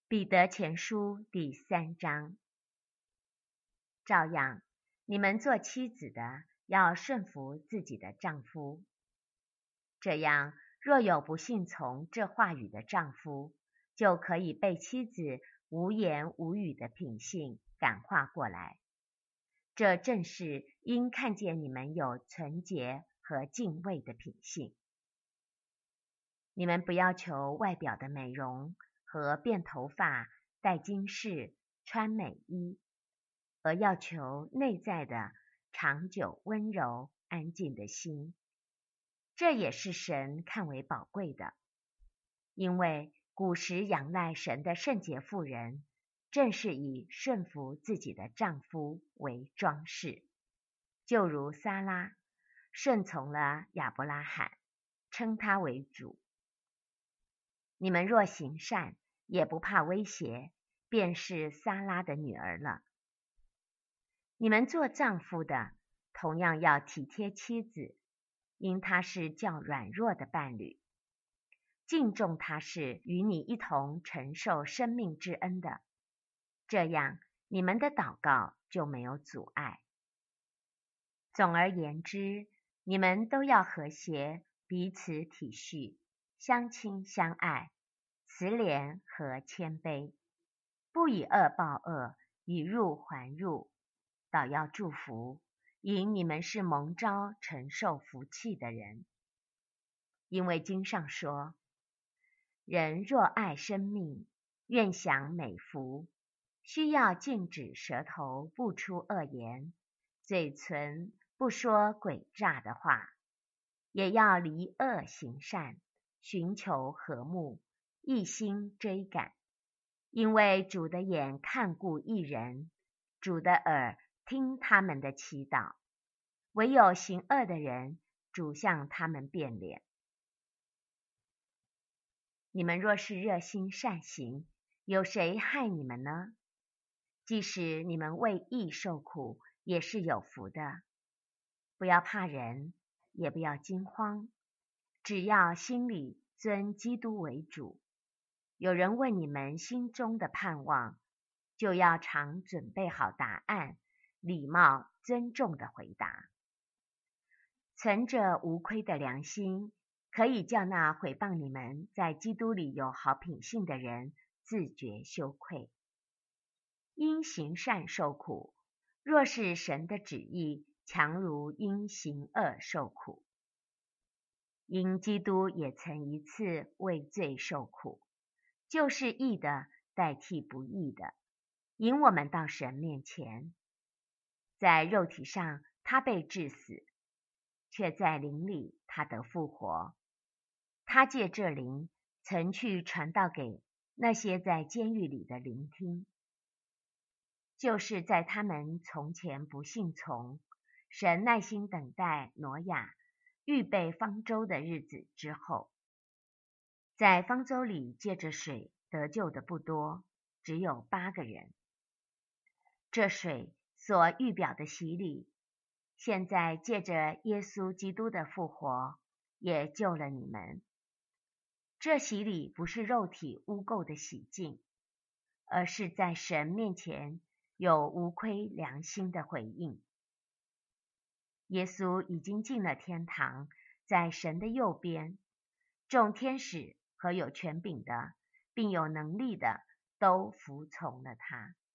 彼得前书第3章。照样，你们做妻子的要顺服自己的丈夫。这样，若有不信从这话语的丈夫，就可以被妻子无言无语的品性感化过来。这正是因看见你们有纯洁和敬畏的品性。你们不要求外表的美容和变头发、戴金饰、穿美衣，而要求内在的长久温柔安静的心。这也是神看为宝贵的，因为古时仰赖神的圣洁妇人，正是以顺服自己的丈夫为装饰，就如撒拉顺从了亚伯拉罕，称他为主。你们若行善，也不怕威胁，便是撒拉的女儿了。你们做丈夫的，同样要体贴妻子，因她是较软弱的伴侣，敬重她是与你一同承受生命之恩的，这样你们的祷告就没有阻碍。总而言之，你们都要和谐，彼此体恤，相亲相爱，慈怜和谦卑，不以恶报恶，以辱还辱，倒要祝福，因你们是蒙召承受福气的人。因为经上说，人若爱生命，愿享美福，需要禁止舌头不出恶言，嘴唇不说诡诈的话，也要离恶行善，寻求和睦，一心追赶。因为主的眼看顾义人，主的耳听他们的祈祷，唯有行恶的人，主向他们变脸。你们若是热心善行，有谁害你们呢？即使你们为义受苦，也是有福的。不要怕人，也不要惊慌，只要心里尊基督为主。有人问你们心中的盼望，就要常准备好答案，礼貌尊重的回答。存着无亏的良心，可以叫那毁谤你们在基督里有好品性的人自觉羞愧。因行善受苦，若是神的旨意，强如因行恶受苦。因基督也曾一次为罪受苦，就是义的代替不义的，引我们到神面前。在肉体上他被治死，却在灵里他得复活。他借这灵曾去传道给那些在监狱里的聆听，就是在他们从前不信从，神耐心等待挪亚预备方舟的日子之后，在方舟里借着水得救的不多，只有8个人。这水所预表的洗礼，现在借着耶稣基督的复活，也救了你们。这洗礼不是肉体污垢的洗净，而是在神面前有无亏良心的回应。耶稣已经进了天堂，在神的右边，众天使和有权柄的，并有能力的，都服从了他。